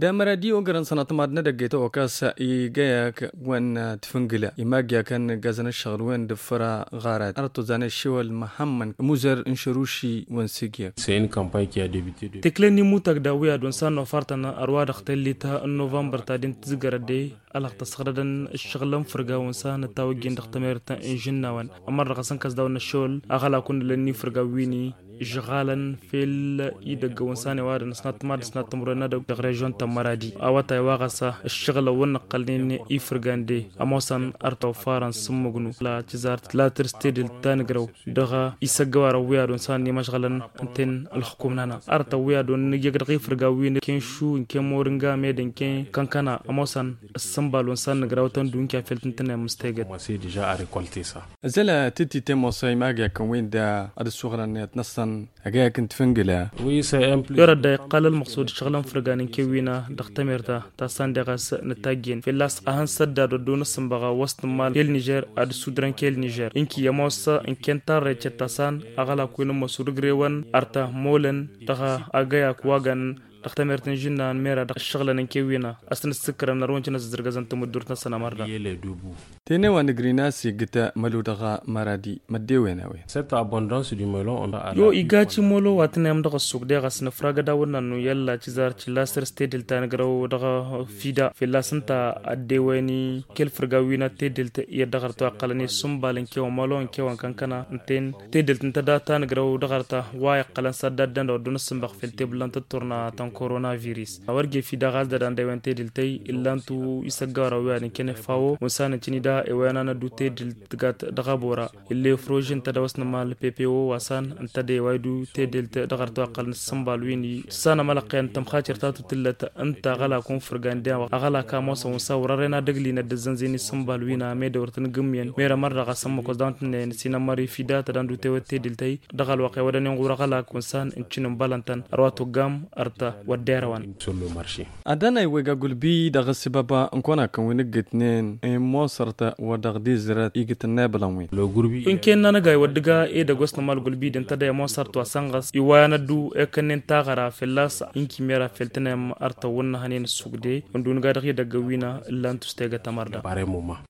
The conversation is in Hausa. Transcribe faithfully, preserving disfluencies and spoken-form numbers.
da maradi ogaran sanat madna daggeto okasa igaya wan tfungila imagya kan gazana shagrwen dfara gharat arto zana shiwal muhammad muzer inshurushi wan sigiya. C'est une campagne qui a débuté depuis تكلني موتك داوية دون سان وفرتنا أرواد اختليتها نوفمبر تادين تزجر دي على تصغردن الشغلم فرقا ونسان التوجين دختميرتا إنجنا وان أمر غسان كاس داون الشول أغلا كون لني فرقا ويني جغالا في اليد ونسان واد نسنات ماد نسنات تمرنا دو ريجون تمرادي أواتا واغسا الشغل ونقلني إفرقان دي أموسان أرتو فارن سمغنو لا تزارت لا ترستيدل تانغرو دغا إساقوار ويا دون سان مشغلا انتين الحكومنا أرتو ويا دون يقدر فرقا وين كين شو كين مورنغا ميدن كين كانكانا أموسان السنبال ونسان نغراوتان دون كافلتنتنا مستيقظ commencé déjà à récolter ça. زلا تتي تيمو سايماغيا كوين دا هذا الشغل نيت نصا اجا كنت فنجلا Oui, c'est un plus. يرد قال المقصود شغلان فرقان كوينا دختميرتا تاسان دغاس نتاجين في لاس اهان سداد دون سنبغا وسط مال النيجر اد سودران كيل نيجر انكي يموسا ان كنتا ريتش تاسان اغلا كوين مسودغريوان ارتا مولن دغا اغايا كواغان دختميرتن جنان ميرا دغ الشغلان كوينا اصلا السكر نرونجنا زرغزان تمدورتنا سنه مردا Les deux bouts. تيني وان غريناسي جتا ملودغا مرادي مديويناوي Cette abondance du melon, on a. yo igachi molo watne am daga suk daga sna fraga da wannan no yalla ci zar ci laser state tan graw daga fida fi lasanta adewani kel fraga wina tedel te ya daga to qalani sumbalen ke molo ke wan kankana ten tedel ta da tan graw daga ta way qalan sadda dan do dun sumbak fil teblan ta turna tan coronavirus awarge fi daga da dan dewen tedel tay illantu isagara wani ken fawo musana ci ni da e wana na du tedel gat daga bora ille frojin ta da wasna mal ppo wasan anta de waydu tedel te dagar to aqal sambal wini sana malaqan tam khatir tatu tillata anta gala kun furgan dia agala ka mosa musa wararena daglina de zanzini sambal wina me de wartan gumyen mera marra qasam ko dantne sina mari fidata dandu te tedel tay dagal waqe wadani ngura gala kun san inchinum balantan arwatu gam arta waderawan Sur le marché. adana iwega gulbi daga sibaba nkona kan winigitnen e mosarta wadagdi zrat igitna balanwi Le groupe. in ken nana gay wadiga e da gosna mal gulbi den tada mo sarto sangas i wana du e kanen tagara felas inki mera feltenem arta wonna hanen sugde ondun ga daga wina lantu stega tamarda Pareil moment.